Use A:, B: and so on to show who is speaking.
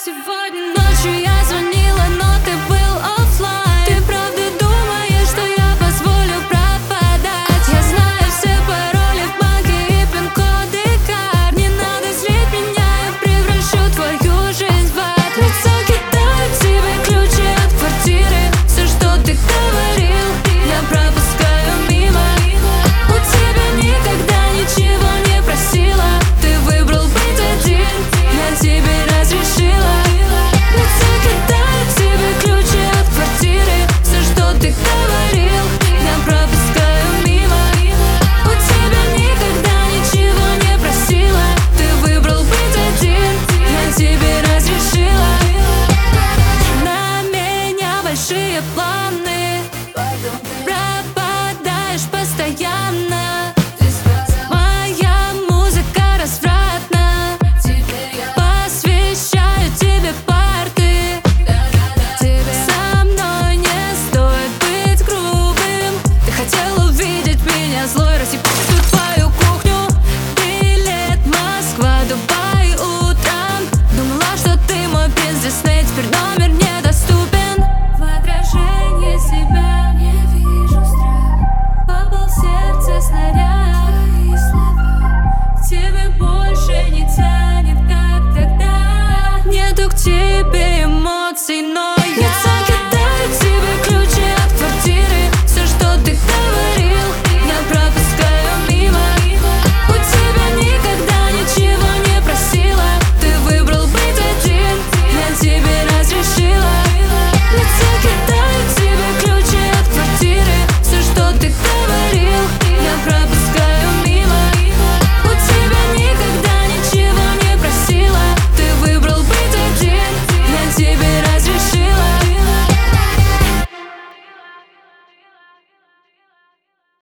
A: Сегодня ночью я звонила, но ты был оффлайн. Ты правда думаешь, что я позволю пропадать? Я знаю все пароли в банке и пин-коды карт. Не надо злить меня, я превращу твою жизнь в ад. Лицо кидаю тебе ключи от квартиры. Все, что ты говорил, я пропускаю мимо. У тебя никогда ничего не просила. Ты выбрал быть один, я тебе разрешила. Лицо кидаю тебе ключи от квартиры. Все, что ты говорил, я пропускаю мимо. У тебя никогда ничего не просила. Ты выбрал быть один, я тебе разрешила. На меня большие планы, пропадаешь постоянно. Моя музыка развратна, посвящаю тебе парты. Со мной не стоит быть грубым. Ты хотел увидеть меня злой, рассыпать всю твою кухню. Билет Москва, Дубай утром. Думала, что ты мой бизнесмен, теперь номер недоступен. В отражении себя не вижу страх. Попал в сердце снаряд. Твои слова к тебе больше не тянет, как тогда. Нету к тебе